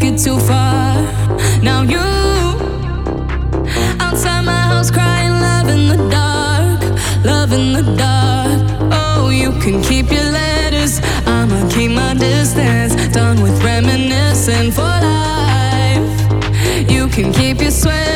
take it too far. Now you outside my house crying, love in the dark, love in the dark. Oh, you can keep your letters, I'ma keep my distance. Done with reminiscing for life. You can keep your sweat